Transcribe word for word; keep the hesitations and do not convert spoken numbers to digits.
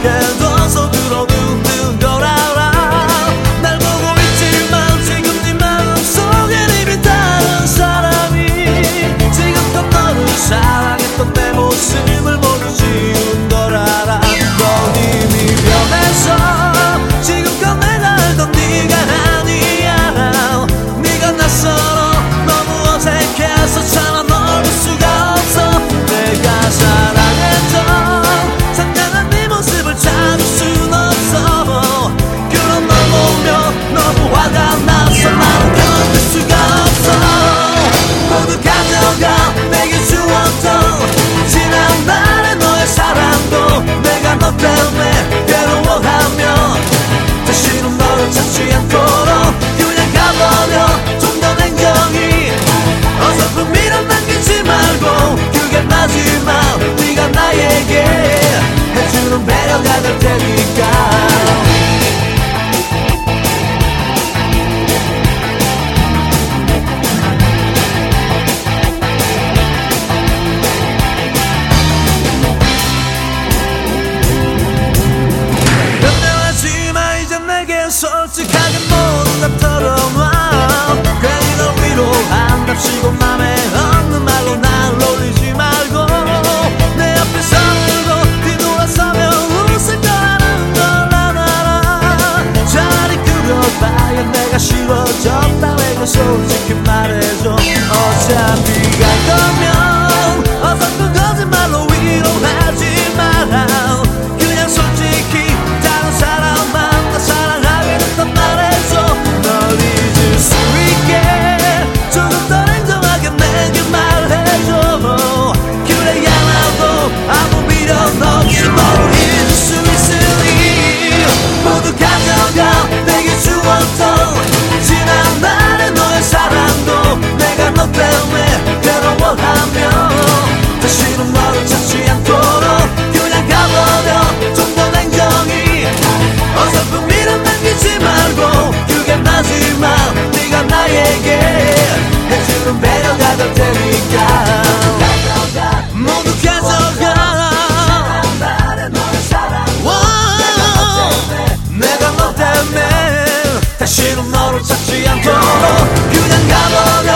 해도 속으로는 늘 알아. 날 보고 있지만 지금 네 마음속엔 이미 다른 사람이 지금껏 너를 사랑했던 내 모습을 모두 지운 걸 알아. 넌 이미 변해서 지금껏 내가 알던 네가 아니야. 네가 낯설어 너무 어색해서 차마 널 볼 수가 없어. 내가 사랑했던 상냥한 네 모습을 찾을 순 없어. 그런 널 보며 너무 화가 나서 나는 견딜 수가 없어. 모두 가져가 내게 주었던 지난 날의 너의 사랑도 내가 너 때문에 괴로워하며 다시는 너를 찾지 않도록 그냥 가버려. 좀 더 냉정히 어설픈 미련 남기지 말고 그게 마지막 네가 나에게 해주는 배려가 될 테니까. 솔직하게 모두 다 털어놔. 괜히 널 위로한답시고 맘에 없는 말로 날 놀리지 말고 내 앞에 서고 뒤돌아서면 웃을 거라는 걸 알아. 잘 이끌어봐야 내가 싫어졌다고 솔직히 말해줘. 어차피 갈 거면 어설픈 거짓말로 위로하지 마라. 그냥 솔직히 다른 사람 만나 사랑하게 됐단 말해줘. 널 잊을 수 있게 조금 더 냉정하게 내게 말해줘. 그래야 나도 아무 미련 없이 널 잊을 수 있으니 모두 가져가 내게 주었던 지난 날의 너의 사랑도 내가 너 때문에 괴로워하며 다시는 너를 찾지 않도록 그냥 가버려. 좀 더 냉정히 어설픈 미련 남기지 말고 그게 마지막 네가 나에게 해주는 배려가 될 테니까. 모두 가져가 내가 너 때문에 다시는 너를 찾지 않도록 그냥 가버려.